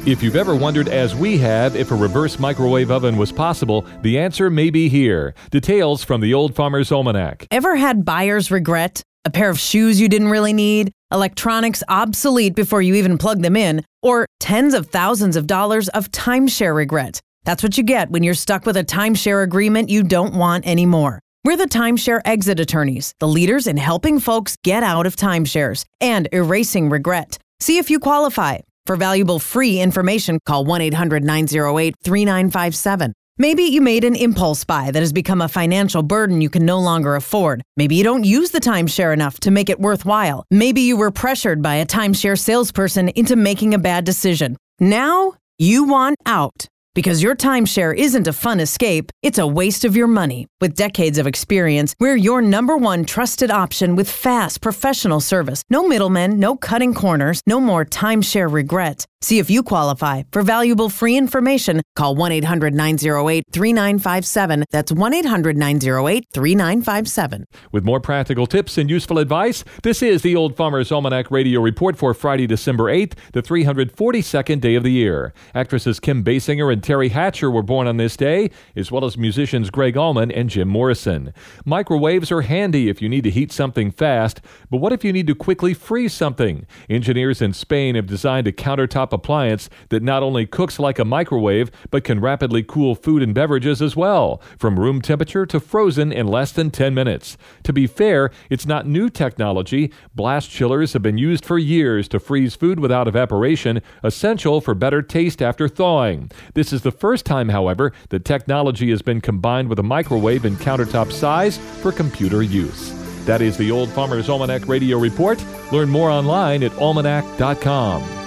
If you've ever wondered, as we have, if a reverse microwave oven was possible, the answer may be here. Details from the Old Farmer's Almanac. Ever had buyer's regret? A pair of shoes you didn't really need? Electronics obsolete before you even plug them in? Or tens of thousands of dollars of timeshare regret? That's what you get when you're stuck with a timeshare agreement you don't want anymore. We're the Timeshare Exit Attorneys, the leaders in helping folks get out of timeshares and erasing regret. See if you qualify. For valuable free information, call 1-800-908-3957. Maybe you made an impulse buy that has become a financial burden you can no longer afford. Maybe you don't use the timeshare enough to make it worthwhile. Maybe you were pressured by a timeshare salesperson into making a bad decision. Now you want out. Because your timeshare isn't a fun escape, it's a waste of your money. With decades of experience, we're your #1 trusted option with fast, professional service. No middlemen, no cutting corners, no more timeshare regret. See if you qualify. For valuable free information, call 1-800-908-3957. That's 1-800-908-3957. With more practical tips and useful advice, this is the Old Farmer's Almanac Radio Report for Friday, December 8th, the 342nd day of the year. Actresses Kim Basinger and Terry Hatcher were born on this day, as well as musicians Greg Allman and Jim Morrison. Microwaves are handy if you need to heat something fast, but what if you need to quickly freeze something? Engineers in Spain have designed a countertop appliance that not only cooks like a microwave, but can rapidly cool food and beverages as well, from room temperature to frozen in less than 10 minutes. To be fair, it's not new technology. Blast chillers have been used for years to freeze food without evaporation, essential for better taste after thawing. This is the first time, however, that technology has been combined with a microwave in countertop size for computer use. That is the Old Farmer's Almanac Radio Report. Learn more online at almanac.com.